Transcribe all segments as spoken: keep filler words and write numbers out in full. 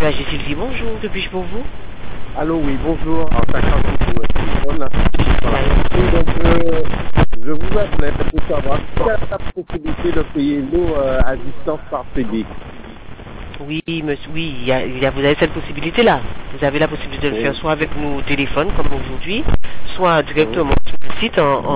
A G Sylvie, bonjour, que puis-je pour vous? Allô, oui, bonjour. En cinquante pour le téléphone. Voilà. Et donc, euh, je vous appelais pour savoir s'il y a la possibilité de payer l'eau euh, à distance par C D. Oui, monsieur, oui, il y a, il y a- vous avez cette possibilité-là. Vous avez la possibilité de le Oui. faire soit avec nous au téléphone, comme aujourd'hui, soit Oui. directement sur le site en, en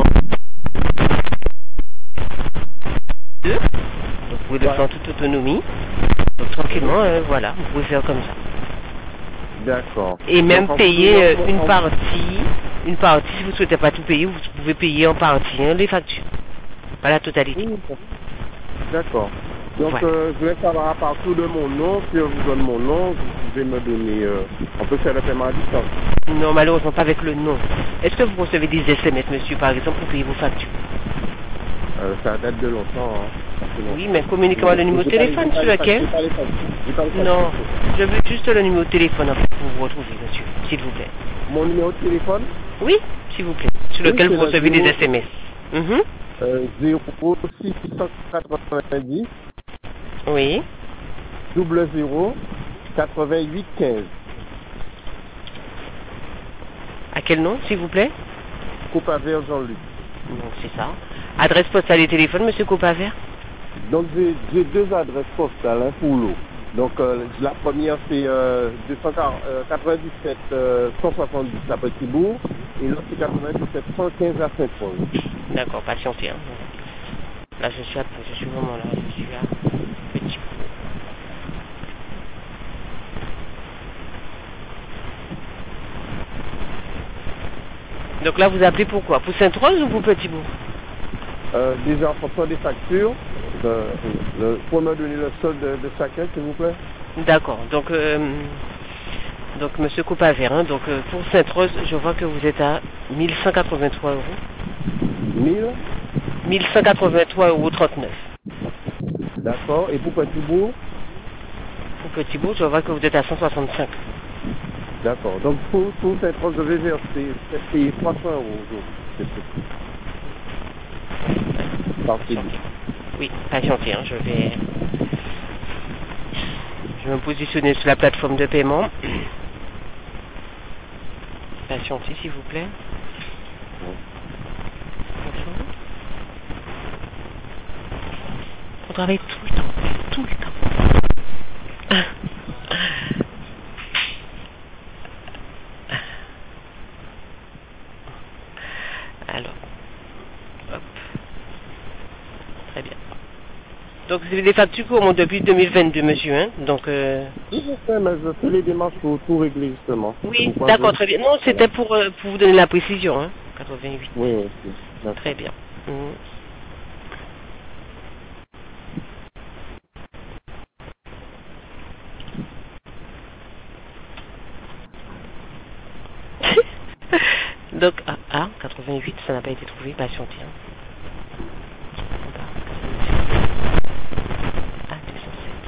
deux. Donc, vous pouvez le Voilà. faire en toute autonomie. Donc, tranquillement, euh, voilà, vous pouvez faire comme ça. D'accord. Et même Donc, en payer faisant- euh, une en- partie, une partie, si vous ne souhaitez pas tout payer, vous pouvez payer en partie hein, les factures. Pas la totalité. Oui, d'accord. Donc, Voilà. euh, je vais savoir à partir de mon nom, si je vous donne mon nom, vous pouvez me donner, euh, on peut faire le paiement à distance. Non, malheureusement pas avec le nom. Est-ce que vous recevez des S M S, monsieur, par exemple, pour payer vos factures? Euh, ça date de longtemps, hein. Ça fait longtemps. Oui, mais communiquez-moi le numéro de J'ai pas les- téléphone j'ai pas sur les lequel? factures, j'ai pas les factures, j'ai pas les factures. Non, je veux juste le numéro de téléphone pour vous retrouver, monsieur, s'il vous plaît. Mon numéro de téléphone, Oui, s'il vous plaît, sur Oui, lequel c'est vous le recevez des zéro. S M S. Mhm. euh, zéro six quatre-vingt-dix Oui. double zéro quatre-vingt-huit quinze. À quel nom, s'il vous plaît? Copaver Jean-Luc. Non, c'est ça. Adresse postale et téléphone, monsieur Copaver? Donc j'ai j'ai deux adresses postales hein, pour l'eau. Donc euh, la première c'est euh, deux cent quatre-vingt-dix-sept euh, cent soixante-dix à Petit-Bourg et l'autre c'est quatre-vingt-dix-sept cent quinze à Saint-Paul. D'accord, patientez. Hein. Là, je suis, à, je suis vraiment là, je suis à Petit. Donc là, vous appelez pourquoi? Pour Sainte-Rose ou pour Petit-Bourg? Euh, déjà en fonction des factures, euh, le, pour me donner le solde de, de chacun s'il vous plaît. D'accord. Donc, euh, donc Monsieur Copaver, hein, donc euh, pour Sainte-Rose, je vois que vous êtes à mille cent quatre-vingt-trois euros. mille. mille cent quatre-vingt-trois euros trente-neuf. D'accord. Et pour Petit-Bourg? Pour Petit-Bourg, je vois que vous êtes à cent soixante-cinq. D'accord. Donc pour, pour cette tranche, je vais verser payer trois cents euros aujourd'hui. C'est tout. Par C D. Oui, patientez, hein, je vais, je vais me positionner sur la plateforme de paiement. Patientez, s'il vous plaît. On travaille tout le temps, tout le temps. Alors, hop. Très bien. Donc, c'est des factures qui remontent depuis deux mille vingt-deux, monsieur. Hein. Donc, euh... Oui, je sais, mais je fais les démarches pour tout régler justement. oui, Pourquoi d'accord, je- très bien. Non, c'était pour, euh, pour vous donner la précision. Hein. quatre-vingt-huit. Oui, oui, oui. D'accord. Très bien. Mhm. Donc, ah, ah, quatre-vingt-huit, ça n'a pas été trouvé, patientez. Hein. Ah, deux cent sept.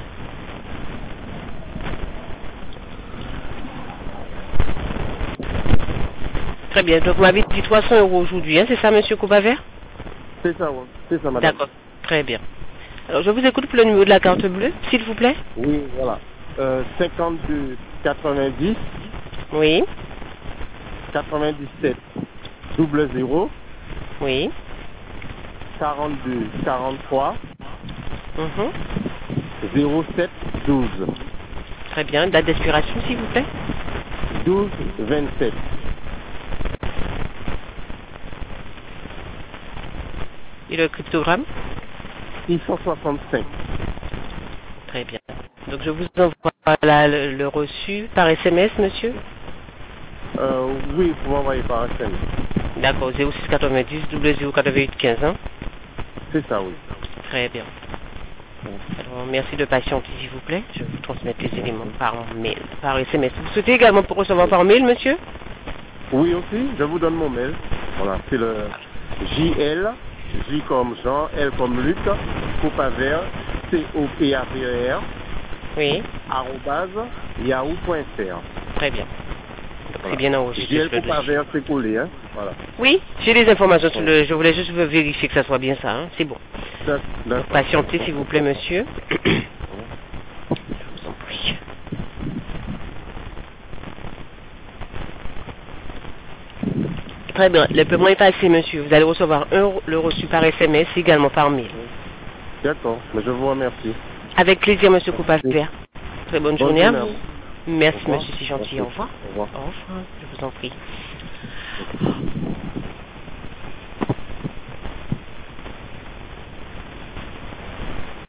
Très bien, donc vous m'avez dit trois cents euros aujourd'hui, hein, c'est ça, monsieur Copaver? C'est ça, oui. C'est ça, madame. D'accord, très bien. Alors, je vous écoute pour le numéro de la carte bleue, s'il vous plaît. Oui, voilà. Euh, cinquante-deux quatre-vingt-dix Oui, quatre-vingt-dix-sept double zéro oui. quarante-deux quarante-trois Mhm. zéro sept douze Très bien, date d'expiration, s'il vous plaît. douze vingt-sept. Et le cryptogramme. six cent soixante-cinq. Très bien. Donc, je vous envoie là, le, le reçu par S M S, monsieur. Euh, oui, vous m'envoyez par S M S. D'accord, zéro six quatre-vingt-dix double zéro quatre-vingt-huit quinze, hein. C'est ça, oui. Très bien. Alors, merci de patienter, s'il vous plaît. Je vais vous transmettre les éléments par mail, par S M S. Vous souhaitez également pour recevoir par mail, monsieur? Oui aussi, je vous donne mon mail. Voilà, c'est le J L, J comme Jean, L comme Luc, Copaver, C O P A V E R, Oui, arrobase, yahoo point f r. très bien. Donc, c'est bien enregistré. J L sur le dossier. Copaver, c'est collé, hein. Voilà. Oui, j'ai les informations sur le... Je voulais juste vérifier que ça soit bien ça, hein. C'est bon. D'ac- Donc, D'accord. patientez, s'il vous plaît, monsieur. Je vous en prie. Très bien. Le paiement est passé, monsieur. Vous allez recevoir un, le reçu par S M S, également par mail. D'accord, mais je vous remercie. Avec plaisir, monsieur Coupa-Vert. Très bonne, bonne journée à vous. Merci, monsieur, c'est gentil. Au revoir. Au revoir. Au revoir. Je vous en prie.